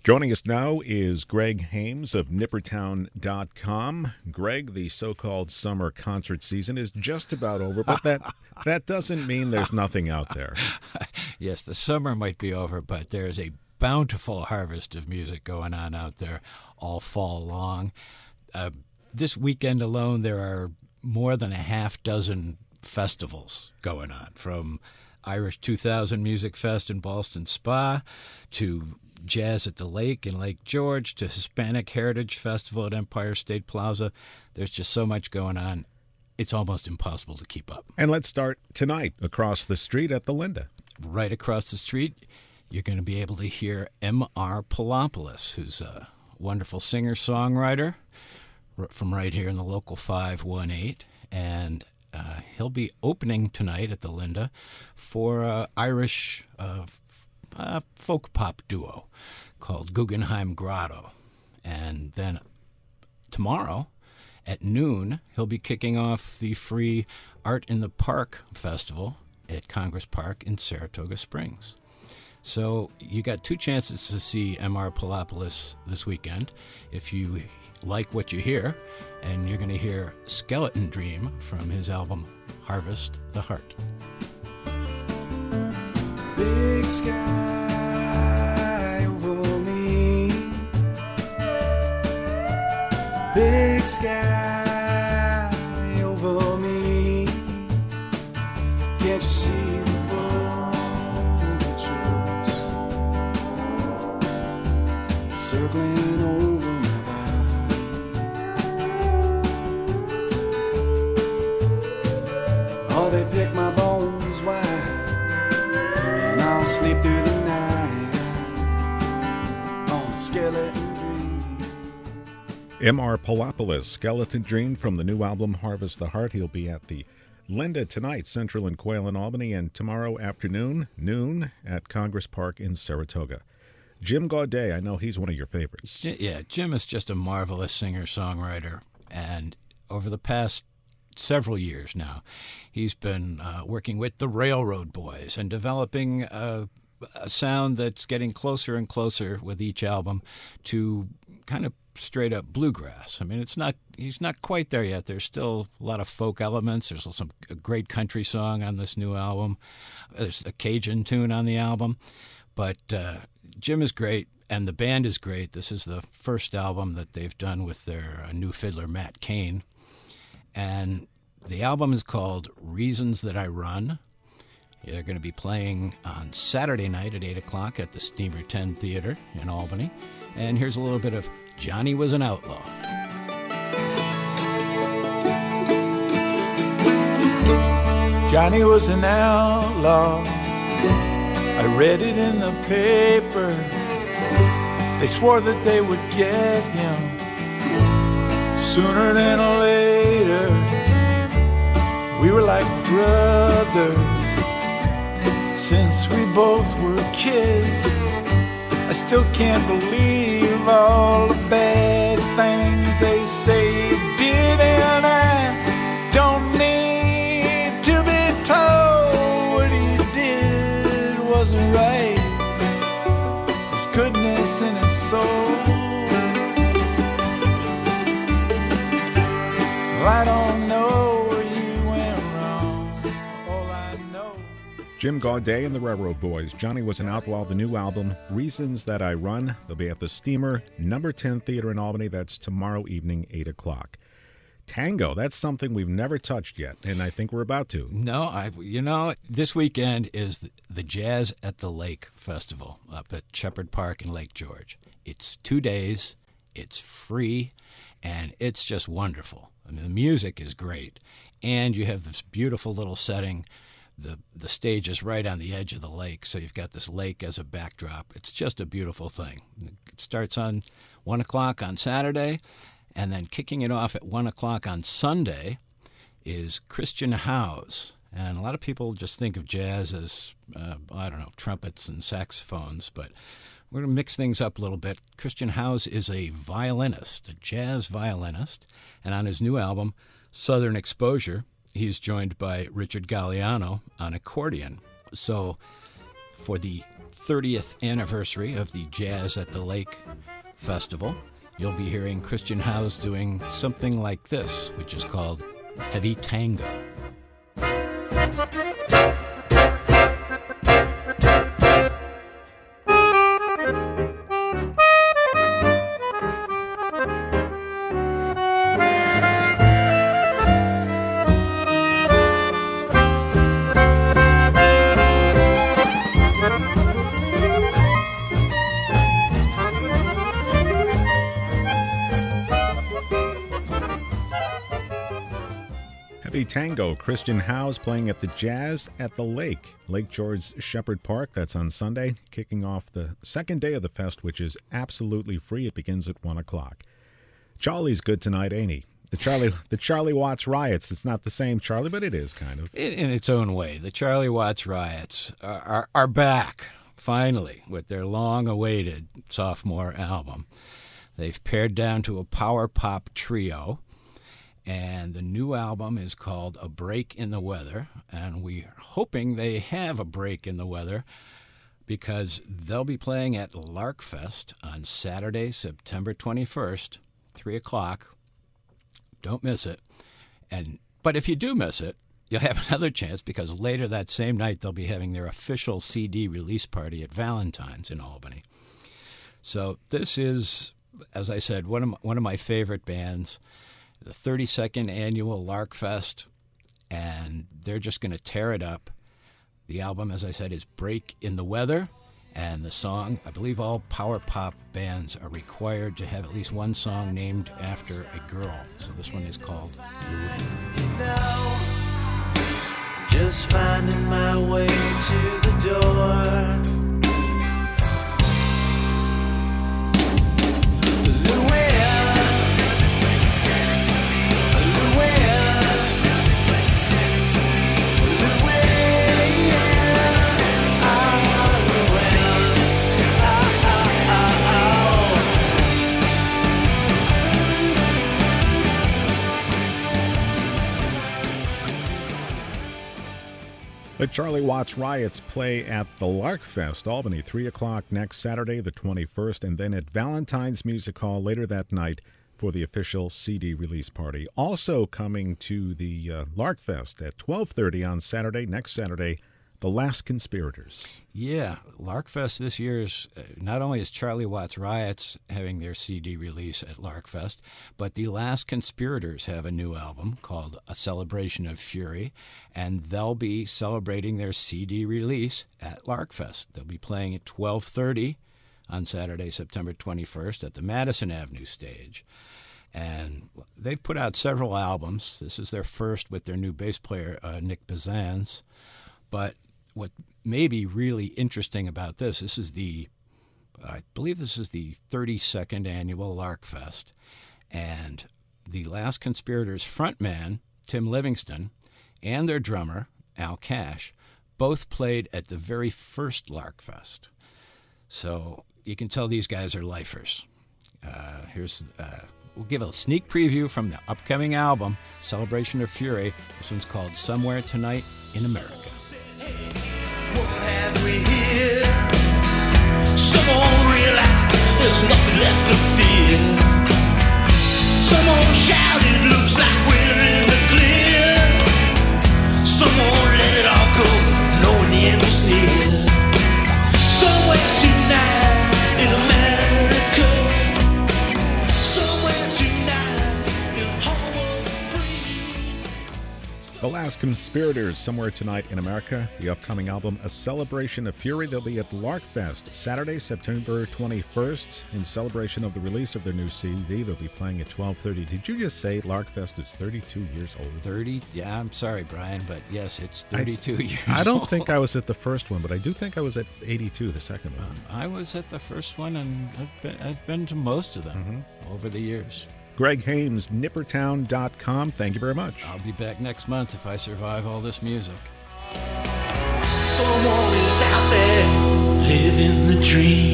Joining us now is Greg Hames of Nippertown.com. Greg, the so-called summer concert season is just about over, but that doesn't mean there's nothing out there. Yes, the summer might be over, but there's a bountiful harvest of music going on out there all fall long. This weekend alone, there are more than a half dozen festivals going on, from Irish 2000 Music Fest in Ballston Spa to Jazz at the Lake in Lake George to Hispanic Heritage Festival at Empire State Plaza. There's just so much going on. It's almost impossible to keep up. And let's start tonight across the street at the Linda. Right across the street, you're going to be able to hear M.R. Palopoulos, who's a wonderful singer-songwriter from right here in the local 518. And he'll be opening tonight at the Linda for Irish folk pop duo called Guggenheim Grotto. And then tomorrow at noon, he'll be kicking off the free Art in the Park Festival at Congress Park in Saratoga Springs. So you got two chances to see M.R. Palopoulos this weekend if you like what you hear, and you're going to hear Skeleton Dream from his album Harvest the Heart. Big sky over me, big sky over me. Can't you see the vultures circling over my body? Oh, they pick my bones wide, I'll sleep through the night on a skeleton dream. M.R. Palopoulos, Skeleton Dream from the new album Harvest the Heart. He'll be at the Linda tonight, Central and Quail in Albany, and tomorrow afternoon, noon, at Congress Park in Saratoga. Jim Gaudet, I know he's one of your favorites. Yeah, Jim is just a marvelous singer-songwriter, and over the past several years now, he's been working with the Railroad Boys and developing a sound that's getting closer and closer with each album to kind of straight-up bluegrass. I mean, he's not quite there yet. There's still a lot of folk elements. There's a great country song on this new album. There's a Cajun tune on the album. But Jim is great, and the band is great. This is the first album that they've done with their new fiddler, Matt Cain. And the album is called Reasons That I Run. They're going to be playing on Saturday night at 8 o'clock at the Steamer 10 Theater in Albany. And here's a little bit of Johnny Was an Outlaw. Johnny was an outlaw, I read it in the paper. They swore that they would get him sooner than later. We were like brothers since we both were kids. I still can't believe all the bad things they say he did, and I don't need to be told what he did wasn't right. There's goodness in his soul. Well, I don't know where you went wrong. All I know. Jim Gaudet and the Railroad Boys. Johnny Was an Outlaw, the new album, Reasons That I Run. They'll be at the Steamer, number 10 Theater in Albany. That's tomorrow evening, 8 o'clock. Tango, that's something we've never touched yet, and I think we're about to. No, this weekend is the Jazz at the Lake Festival up at Shepherd Park in Lake George. It's 2 days, it's free, and it's just wonderful. I mean, the music is great, and you have this beautiful little setting. The stage is right on the edge of the lake, so you've got this lake as a backdrop. It's just a beautiful thing. It starts on 1 o'clock on Saturday, and then kicking it off at 1 o'clock on Sunday is Christian Howes. And a lot of people just think of jazz as, trumpets and saxophones, but we're going to mix things up a little bit. Christian Howes is a violinist, a jazz violinist, and on his new album, Southern Exposure, he's joined by Richard Galliano on accordion. So for the 30th anniversary of the Jazz at the Lake Festival. You'll be hearing Christian Howes doing something like this, which is called Heavy Tango. Heavy Tango, Christian Howes playing at the Jazz at the Lake, Lake George Shepherd Park. That's on Sunday, kicking off the second day of the fest, which is absolutely free. It begins at 1 o'clock. Charlie's good tonight, ain't he? The Charlie Watts Riots. It's not the same Charlie, but it is kind of. In its own way, the Charlie Watts Riots are back, finally, with their long-awaited sophomore album. They've pared down to a power pop trio, and the new album is called A Break in the Weather, and we're hoping they have a break in the weather because they'll be playing at Larkfest on Saturday, September 21st, 3 o'clock. Don't miss it. But if you do miss it, you'll have another chance because later that same night they'll be having their official CD release party at Valentine's in Albany. So this is, as I said, one of my favorite bands, the 32nd annual Larkfest, and they're just going to tear it up. The album, as I said, is Break in the Weather, and the song, I believe all power pop bands are required to have at least one song named after a girl. So this one is called Blue. Just finding my way to the door. The Charlie Watts Riots play at the Larkfest, Albany, 3 o'clock next Saturday, the 21st, and then at Valentine's Music Hall later that night for the official CD release party. Also coming to the Larkfest at 12:30 on Saturday, next Saturday, The Last Conspirators. Yeah, Larkfest this year is not only is Charlie Watts Riots having their CD release at Larkfest, but The Last Conspirators have a new album called A Celebration of Fury, and they'll be celebrating their CD release at Larkfest. They'll be playing at 12:30 on Saturday, September 21st at the Madison Avenue stage. And they've put out several albums. This is their first with their new bass player, Nick Bazans. But what may be really interesting about this is I believe this is the 32nd annual Larkfest, and the Last Conspirators frontman, Tim Livingston, and their drummer, Al Cash, both played at the very first Larkfest. So you can tell these guys are lifers. We'll give a sneak preview from the upcoming album, Celebration of Fury. This one's called Somewhere Tonight in America. What have we here? Someone realized there's nothing left to fear. Someone shouted, looks like we're in the clear. Someone let it all go, knowing the end was near. Somewhere tonight in America. Somewhere tonight in home of the free. The Last Conspirators, Somewhere Tonight in America. The upcoming album, A Celebration of Fury. They'll be at Larkfest Saturday, September 21st, in celebration of the release of their new CD. They'll be playing at 12:30. Did you just say Larkfest is 32 years old? 30? Yeah, I'm sorry, Brian, but yes, it's 32 years I don't old. think I was at the first one, but I do think I was at 82, the second one. I was at the first one, and I've been to most of them over the years. Greg Hames, nippertown.com. Thank you very much. I'll be back next month if I survive all this music. Someone is out there living the dream.